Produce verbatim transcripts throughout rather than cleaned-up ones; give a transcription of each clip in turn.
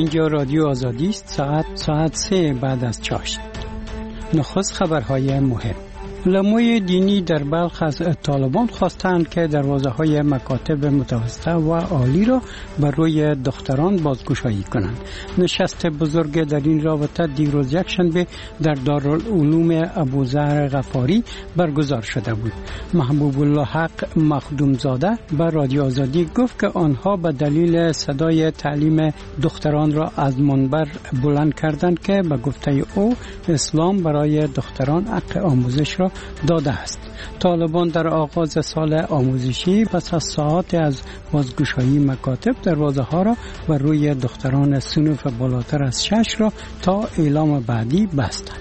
اینجا رادیو آزادی است. ساعت ساعت سه بعد از چاشت. نخست خبرهای مهم. علمای دینی در بلخ از طالبان خواستند که دروازه‌های مکاتب متوسطه و عالی را بر روی دختران بازگشایی کنند. نشست بزرگ در این رابطه دیروز یکشنبه در دارالعلوم ابوذر غفاری برگزار شده بود. محبوب الله حق مخدومزاده به رادیو آزادی گفت که آنها به دلیل صدای تعلیم دختران را از منبر بلند کردند که به گفته او اسلام برای دختران حق آموزش را داده است. طالبان در آغاز سال آموزشی پس از ساعات از بازگشایی مکاتب دروازه ها را بر روی دختران صنف بالاتر از شش را تا اعلام بعدی بستند.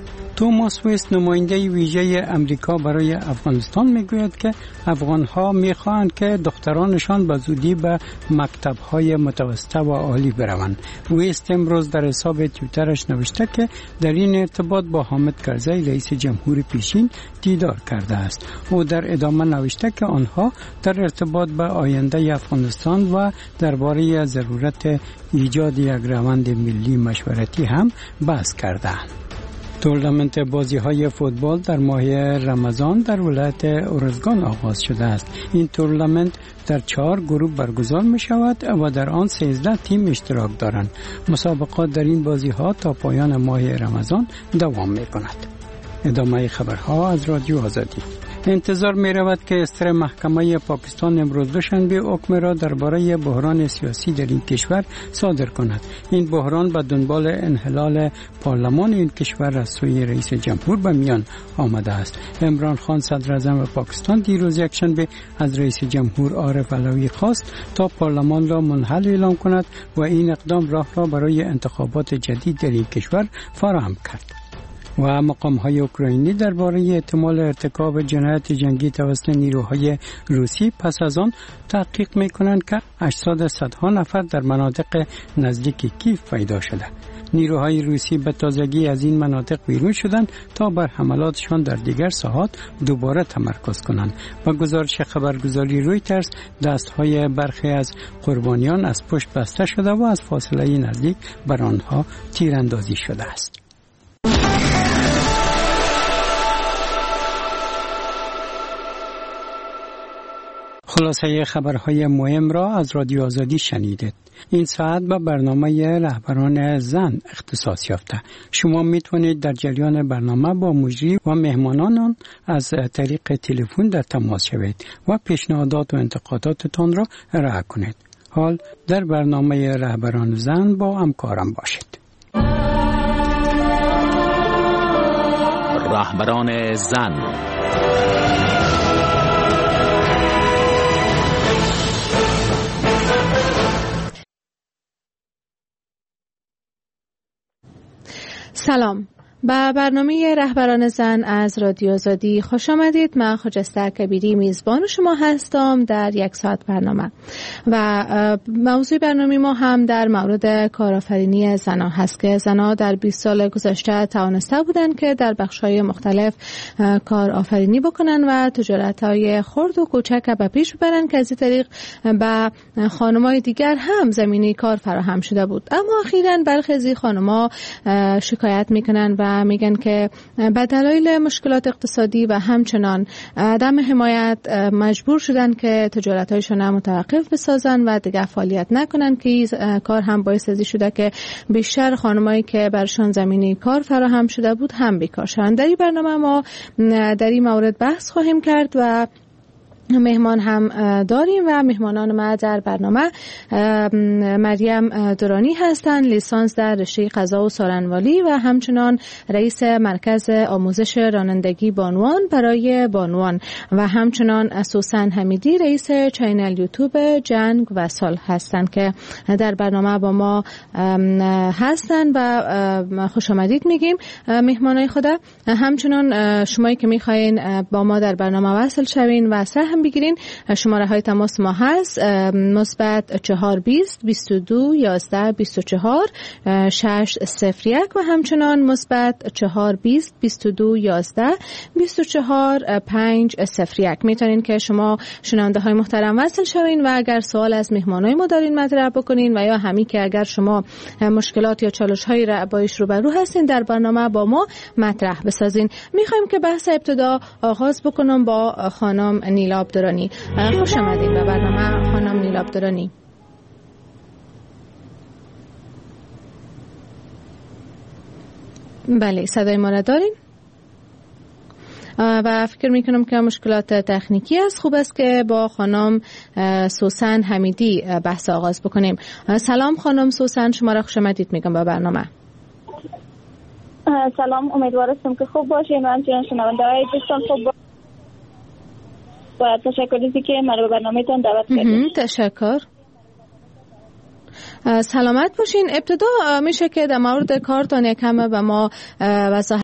توماس ویست نماینده ویژه امریکا برای افغانستان میگوید که افغانها میخواهند که دخترانشان به زودی به مکتب‌های متوسطه و عالی بروند. ویست امروز در حساب توییترش نوشته که در این ارتباط با حامد کرزی رئیس جمهور پیشین دیدار کرده است. او در ادامه نوشته که آنها در ارتباط به آینده افغانستان و درباره ضرورت ایجاد یک روند ملی مشورتی هم بحث کردند. تورنمنت بازی‌های فوتبال در ماه رمضان در ولایت اورزگان آغاز شده است. این تورنمنت در چهار گروه برگزار می شود و در آن سیزده تیم اشتراک دارند. مسابقات در این بازی‌ها تا پایان ماه رمضان دوام می کند. ادامه خبرها از رادیو آزادی. انتظار می رود که استر محکمه پاکستان امروز دوشنبه حکم را درباره بحران سیاسی در این کشور صادر کند. این بحران به دنبال انحلال پارلمان این کشور از سوی رئیس جمهور به میان آمده است. عمران خان صدر اعظم پاکستان دیروز یکشنبه از رئیس جمهور عارف علوی خواست تا پارلمان را منحل اعلام کند و این اقدام راه را برای انتخابات جدید در این کشور فراهم کرد. و مقام‌های اوکراینی درباره احتمال ارتکاب جنایت جنگی توسط نیروهای روسی پس از آن تحقیق می‌کنند که هشتصد صدها نفر در مناطق نزدیک کیف پیدا شده. نیروهای روسی به تازگی از این مناطق بیرون شدند تا بر حملاتشان در دیگر ساحات دوباره تمرکز کنند. با گزارش خبرگزاری رویترز دستهای برخی از قربانیان از پشت بسته شده و از فاصله نزدیک بر آنها تیراندازی شده است. خلاصه خبرهای مهم را از رادیو آزادی شنیدید. این ساعت به برنامه رهبران زن اختصاص یافته. شما میتونید در جریان برنامه با مجری و مهمانان از طریق تلفن در تماس شوید و پیشنهادات و انتقاداتتان را ارائه کنید. حال در برنامه رهبران زن با همکارم باشید. رهبران زن. سلام، به برنامه رهبران زن از رادیو آزادی خوش آمدید. من خجسته کبیری میزبان شما هستم در یک ساعت برنامه و موضوع برنامه ما هم در مورد کارآفرینی زنان هست که زنان در بیست سال گذشته توانسته بودند که در بخش‌های مختلف کارآفرینی بکنن و تجارت‌های خرد و کوچک به پیش ببرن که از این طریق به خانم‌های دیگر هم زمینه کار فراهم شده بود. اما اخیراً برخی از این خانم‌ها شکایت میکنن و میگن که به دلایل مشکلات اقتصادی و همچنان عدم حمایت مجبور شدن که تجارت‌هایشون متوقف بسازن و دیگه فعالیت نکنن که این کار هم باعث ازی شده که بیشتر خانمایی که برشان زمینه کار فراهم شده بود هم بیکار شدن. در این برنامه ما در این مورد بحث خواهیم کرد و مهمان هم داریم و مهمانان ما در برنامه مریم درانی هستند، لیسانس در رشته قضا و سارنوالی و همچنان رئیس مرکز آموزش رانندگی بانوان برای بانوان و همچنان سوسن حمیدی رئیس چینل یوتیوب جنگ و صلح هستند که در برنامه با ما هستند و خوش آمدید میگیم مهمانای خدا. همچنان شمایی که میخواین با ما در برنامه وصل شوین و سهم هم بگیرین شماره های تماس ما هست مثبت چهار بیست بیست و دو یازده بیست و چهار شش صفر یک و همچنان مثبت چهار بیست بیست و دو یازده بیست و چهار پنج صفر یک. میتونین که شما شنونده های محترم وصل شوین و اگر سوال از مهمانای ما دارین مطرح بکنین و یا همین که اگر شما مشکلات یا چالش هایی را باش روبرو هستین در برنامه با ما مطرح بسازین. میخوایم که بحث ابتدا آغاز بکنم با خانم نیلا عبدرانی. خوش آمدید به برنامه خانم نیلا عبدرانی. بله صدای ما را دارین؟ و فکر میکنم که مشکلات تکنیکی است. خوب است که با خانم سوسن حمیدی بحث آغاز بکنیم. سلام خانم سوسن، شما را خوش آمدید میگم به برنامه. سلام، امیدوارم که خوب باشین و همچنین شنونده های دوستان خوب باشین. و تشکر از که من به برنامه‌تان دعوت کردید. تشکر. سلامت باشین. ابتدا میشه که در مورد کارتان یکم به ما وضاحت